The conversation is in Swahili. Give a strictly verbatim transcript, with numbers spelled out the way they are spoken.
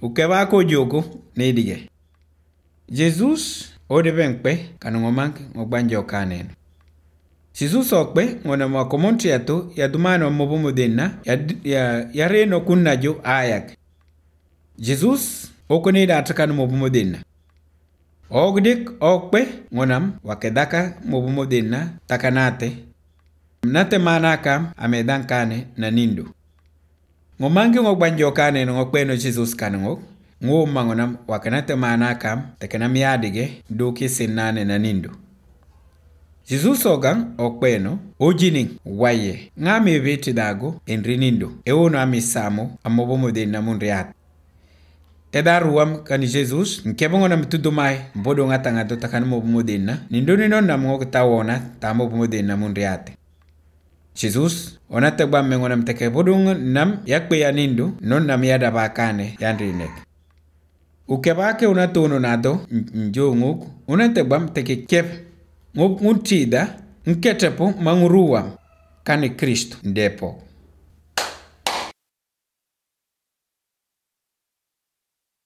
ukeba ko jogo nedige. Jesus ode benkpe kanungomank ngogbanjo kanen. Jesus okpe ngona makomonti yato ya dumano mobumudena ya ya ya reno kunnajo ayak. Jesus okone da atakan mobumudena. Ogdik okpe ngonam wakedaka mobumudena takanate. Nate manaka amedankane na nindo. Ngomangi ngogbanjo kanen ngokpe no Jesus kanungok. Ngo mangonam wakanate manaka tekenam yadige doki sinane na nindo. Jesus ogang okpeno ojining waye ngame veti dago enrinindo ewono amisamo amobomo na munriat. Edaruam kani Jesus nkebongo na mtudumai bodo ngatanga do takani mobomo na nindo nino na mngok tawona tamobomo na munriat. Jesus onate gba mengo na mteke bodo nam yakbe ya nindo non nam yada bakane yandrinek. Ukebake unatono nado njonguk unate gba mteke kep ngutida nketepo manguruwa kani Kristo ndepo.